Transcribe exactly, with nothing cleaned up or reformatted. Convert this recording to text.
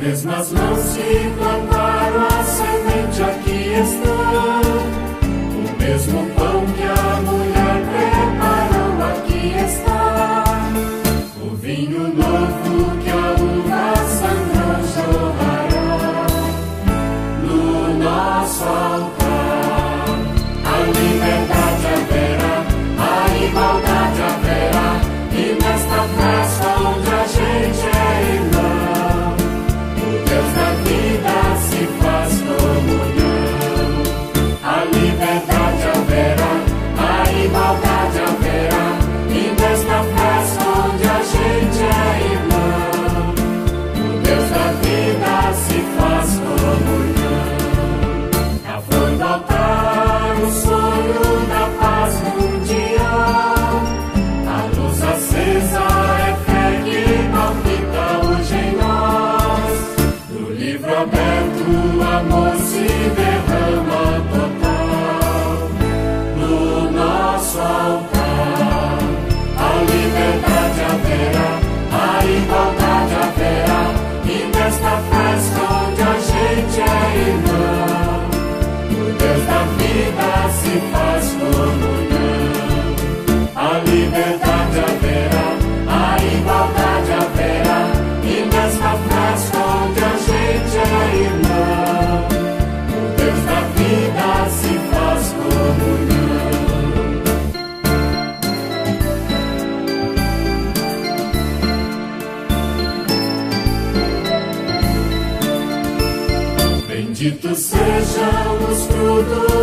mesmas mãos que plantaram a semente aqui estão. O mesmo pão que a mulher preparou aqui está. O vinho novo que a uva sangrou jorrará no nosso altar. A liberdade haverá, a igualdade haverá, e nesta festa onde a gente é irmão, o Deus da vida se faz comunhão. A liberdade haverá, a igualdade haverá, e nesta festa onde a gente é irmão, o Deus da vida se faz comunhão. A flor do altar, o sonho da paz mundial, a luz acesa é fé que palpita hoje em nós. No livro aberto o amor se derrama total no nosso altar. A liberdade haverá, a igualdade haverá, e nesta festa onde a gente é irmão, o Deus da vida se faz comunhão. A liberdade haverá, a igualdade haverá, e nesta festa onde a gente é irmão, o Deus da vida se faz comunhão. Benditos sejam os frutos